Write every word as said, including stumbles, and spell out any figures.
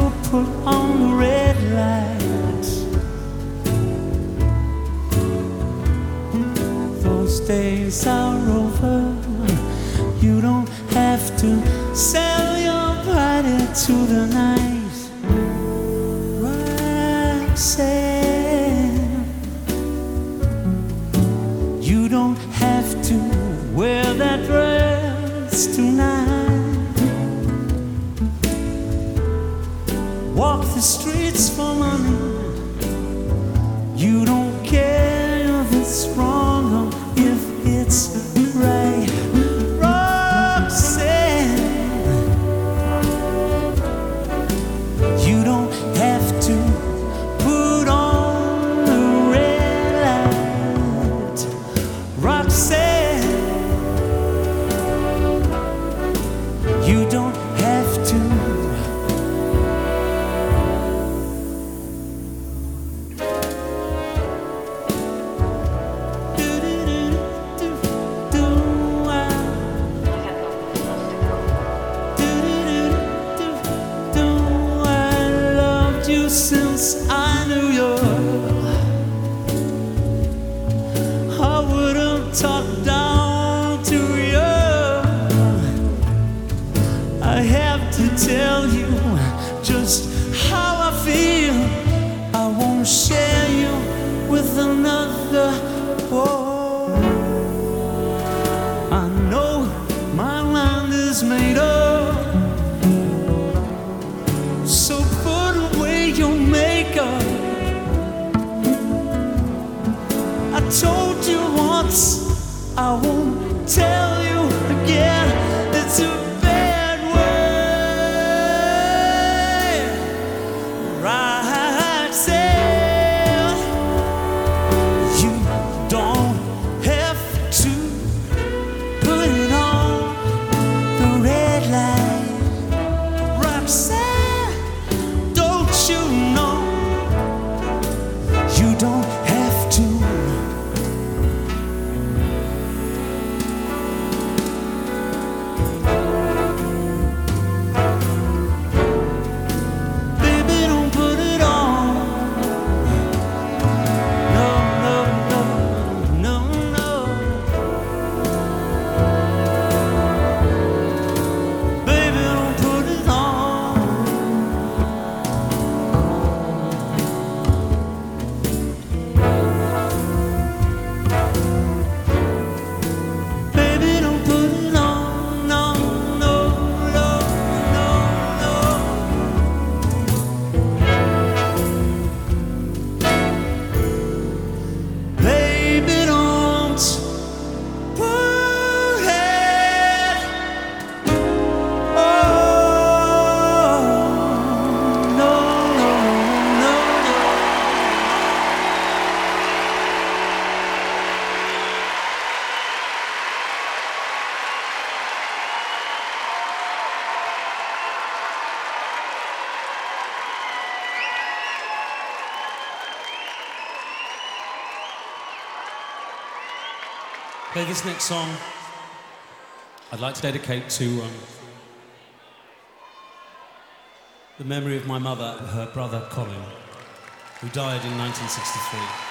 put on the red lights. Those days are over. You don't have to sell your body to the night. Roxanne, you don't have to wear that dress tonight. Walk the streets for money. You don't care if it's wrong or if it's right. Roxanne, you don't have to put on the red light. Roxanne, you don't have to. Since I knew you, I wouldn't talk down to you. I have to tell you just how I feel. I won't share you with another. Oh, I know my mind is made up, so put away your makeup. I told you once, I won't tell you again. It's a bad word. Roxanne, you don't have to put it on the red light. Roxanne, you know you don't have to. Baby, don't put it on. No, no, no, no, no. Baby, don't put it on. Okay, this next song I'd like to dedicate to um, the memory of my mother and her brother Colin, who died in nineteen sixty-three.